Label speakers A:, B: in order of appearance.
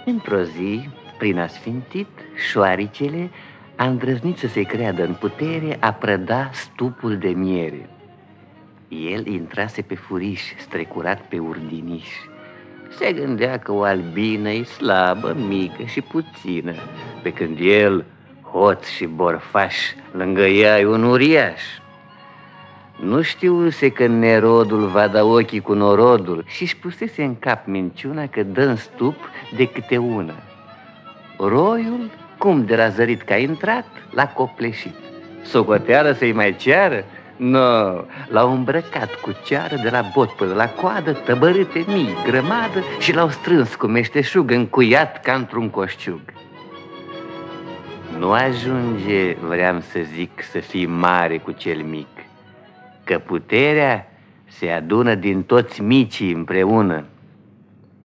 A: Într-o zi, prin asfințit, șoaricele a îndrăznit să se creadă în putere a prăda stupul de miere. El intrase pe furiș, strecurat pe urdiniș. Se gândea că o albină e slabă, mică și puțină, pe când el, hot și borfaș, lângă ea e un uriaș. Nu știuse că nerodul va da ochii cu norodul și-și pusese în cap minciuna că dă în stup de câte una. Roiul, cum de la zărit că a intrat, l-a copleșit. Socoteală să-i mai ceară? No, l-au îmbrăcat cu ceară de la bot până la coadă, tăbărâte mii, grămadă, și l-au strâns cu meșteșug încuiat ca într-un coșciug. Nu ajunge, vreau să zic, să fii mare cu cel mic, că puterea se adună din toți micii împreună.